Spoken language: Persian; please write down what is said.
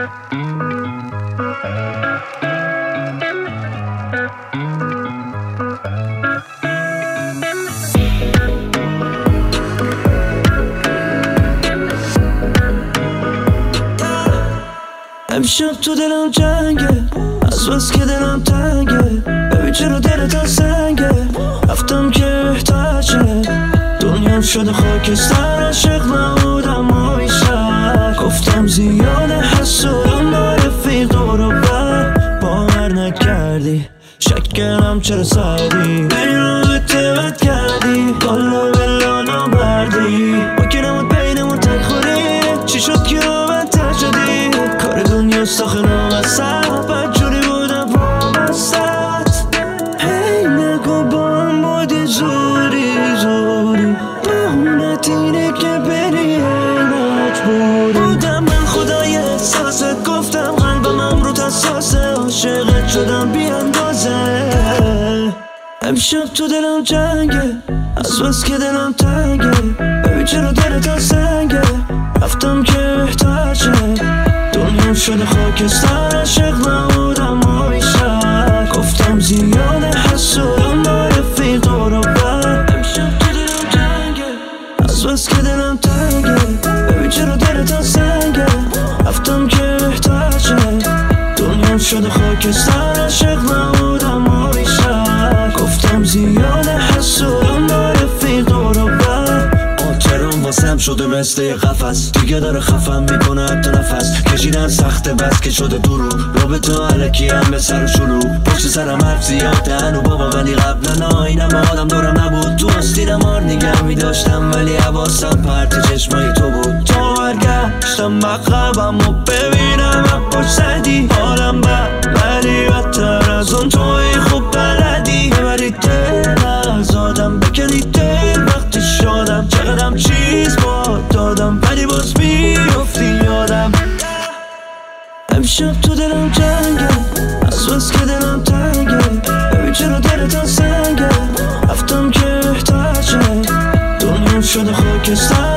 امشب تو دلم جنگه، از بس که دلم تنگه. ببین چرا دلت سنگه، رفتم که احتاجه. دنیام شده خاکستر، عاشق نبودم و بیشتر. گفتم زیاده حسودم با رفیق دور و بر، باور نکردی. شک کردم چرا سردی، بین رابطه بد کردی. والا بلا نامردی، با که نمود بینمون تک خوری. چی شد که رابطه شدی، کار دنیا ساخه نامصد. بدجوری بودم وابستت. هی نگو با هم بودی زوری زوری، بهونت اینه که بری مجبوری. بودم من خدای احساست، گفتم قلبم امروز حساسه. عاشقت شدم بی اندازه. امشب تو دلم جنگه، از بس که دلم تنگه. ببین چرا دلت سنگه، رفتم که احتاجه. دنیام شده خاکستر، عاشق نبودم و بیشتر. گفتم زیاده حسودم با رفیق دور و بر. امشب تو دلم جنگه، از بس که دلم تنگه. ببین چرا دلت سنگه، رفتم که احتاجه. دنیام شده خاکستر، عاشق نبودم و بیشتر. گفتم زیاده حسودم با رفیق دور و بر. آترام واسم شده مثل یه قفس، دیگه داره خفم میکنه حتی نفس. کشیدن سخته بس که شده درو، رابطه علکی هم به سر و شلوغ. پشت سرم حرف زیاده هنو بابا، ولی قبلا آینم آدم دارم نبود. تو آستینم آر نگه میداشتم، ولی حواسم پرت چشمای تو بود. تو برگشتم بقبم و ببینم اپاش زدی. حالم بد ولی بدتر از اون توی خوب بلدی. ببری دل از آدم، بکنی دل وقتی شدم. چقدرم چیز با دادم، ولی باز بیافتی یادم. امشب تو دلم جنگه، از بس که دلم تنگه. ببین چرا دلت سنگه، رفتم که احتاجه. دنیام شده خاکستر،